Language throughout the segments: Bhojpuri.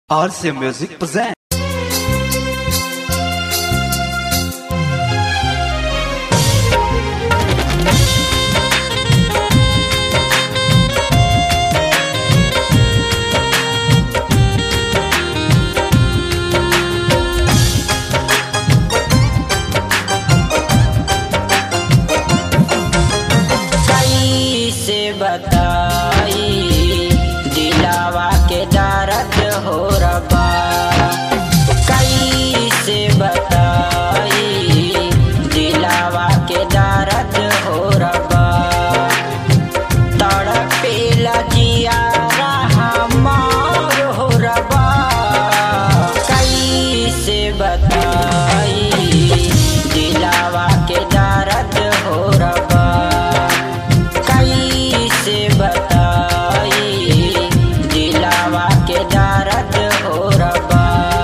RC Music presents. कैसे बताई दिलावा के दर्द हो रबा, कैसे बताई दिलावा के दर्द हो रबा। तड़पेला जियारा हमार हो रबा, कैसे बताई दिलावा के दर्द हो रबा। कैसे बताई दिलावा के दर्द हो रबा।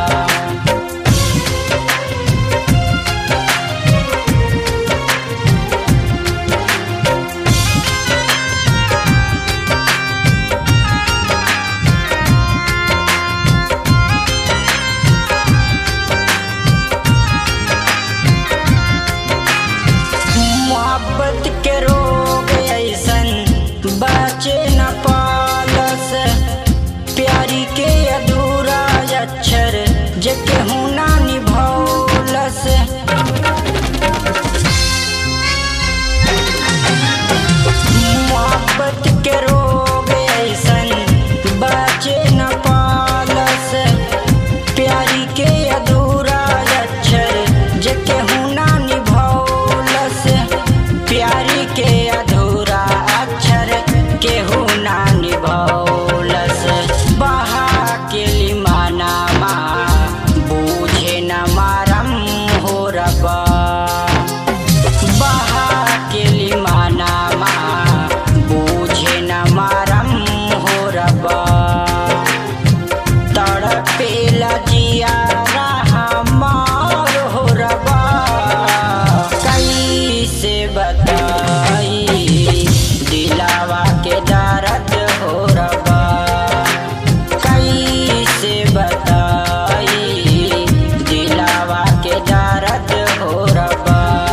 मोहब्बत के रोग ऐसन बचे न पालस, प्यारी के अधूरा अक्षर जे केहू ना निभौलस। मोहब्बत के रोग ऐसन बचे न पालस, प्यारी के अधूरा अक्षर जे केहू ना निभौलस। प्यारी के अधूरा अक्षर केहू ना निभौलस। बहा के लिमाना बूझे न मारम हो रबा, बहा के लिमाना बूझे न मारम हो रबा। तड़पेला जियारा हमार हो रबा, कैसे बताई दिलावा के दर्द हो रबा। कैसे बताई दिलावा के दर्द हो रबा।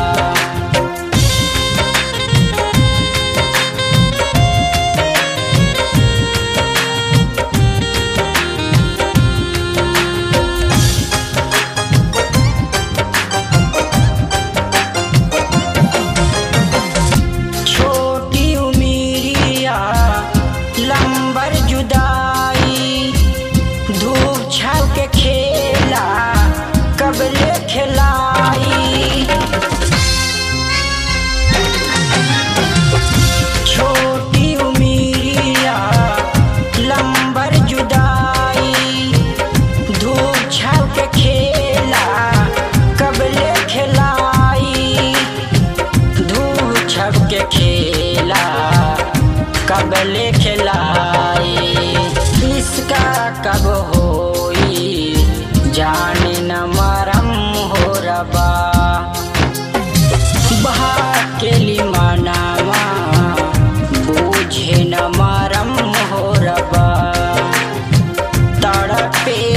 छोटी उमिरिया लंबर जुदाई, धूप छाव के खेला कबले खिलाई। छोटी उमिरिया लंबर जुदाई, धूप छाव के खेला कबले खिलाई। धूप छाव के खेला कबले खिलाई। इसका कब होई जाने न मरम हो रबा, बहा के लिमानावा बूझे न मरम हो रबा। तड़पे